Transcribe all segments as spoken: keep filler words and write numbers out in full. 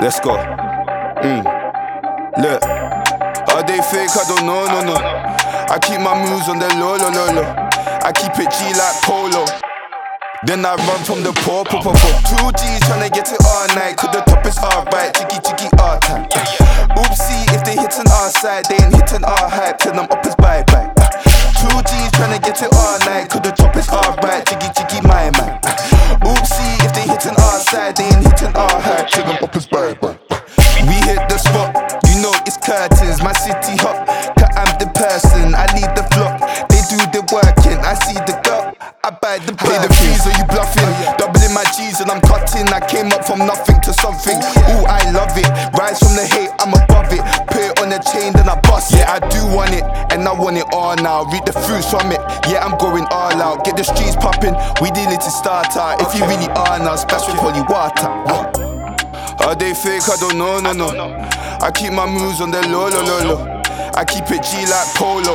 Let's go. Mm. Look, are they fake? I don't know, no, no. I keep my moves on the low, low, low, low. I keep it G like polo. Then I run from the poor, poor, poor, poor. Two G's tryna get it all night. Cause the top is alright, jiggy, jiggy, all time. Oopsie, if they hitting our side, they ain't hitting our hype. Tell them uppers bye bye. Two G's tryna get it all night. Cause the top is alright, jiggy, jiggy, my man. Oopsie, if they hitting our side, they ain't hitting our hype. Tell them uppers bye bye. We hit the spot, you know it's curtains. My city hot, cause I'm the person. I lead the flock, they do the working. I see the girl, I buy the pay the fees, are you bluffing? Doubling my G's and I'm cutting. I came up from nothing to something. Ooh, I love it. Rise from the hate, I'm above it. Put it on the chain, then I bust. Yeah, I do want it, and I want it all now. Reap the fruits from it. Yeah, I'm going all out. Get the streets popping. We dealing to start out. If you really are now, splash with holy water. Uh. Are they fake? I don't know, no, no. I keep my moves on the low, low, low, low. I keep it G like polo.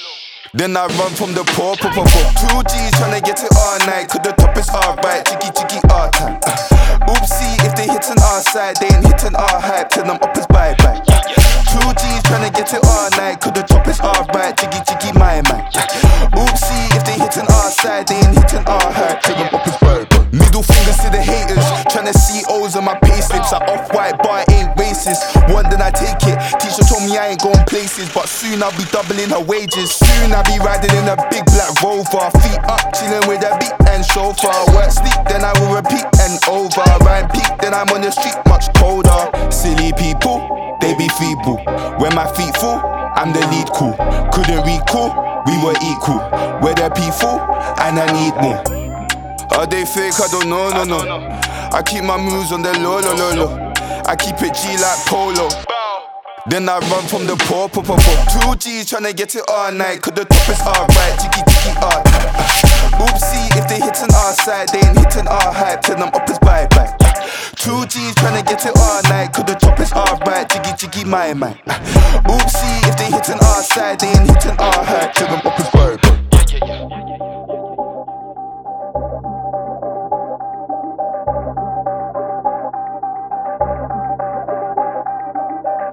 Then I run from the poor, poor, poor, poor. Two G's tryna get it all night. Cause the top is alright, jiggy, jiggy, all time. Oopsie, if they hitting our side, they ain't hitting our hype. Tell them uppers bye bye. Two G's tryna get it all night. Cause the top is alright, jiggy, jiggy, my man. Oopsie, if they hitting our side, they ain't hitting our hype. Tell them uppers bye bye. Middle fingers to the haters, tryna see O's on my payslips. I off-white, but I ain't racist. One, then I take it. Teacher told me I ain't going places, but soon I'll be doubling her wages. Soon I'll be riding in a big black Rover. Feet up, chilling with a beat and chauffeur. Work sleep, then I will repeat and over. Rhyme peak, then I'm on the street much colder. Silly people, they be feeble. When my feet full, I'm the lead cool. Couldn't read cool, we were equal. We're the people, and I need more. Are they fake? I don't know, no, no. I keep my moves on the low, low, low, low. I keep it G like polo. Then I run from the poor, poor, poor, poor. Two G's tryna get it all night. Cause the top is alright, jiggy, jiggy, all time. Oopsie, if they hitting our side, they ain't hitting our hype. Tell them uppers bye bye. Two G's tryna get it all night. Cause the top is alright, jiggy, jiggy, my man. Oopsie, if they hitting our side, they ain't hitting our hype. Tell them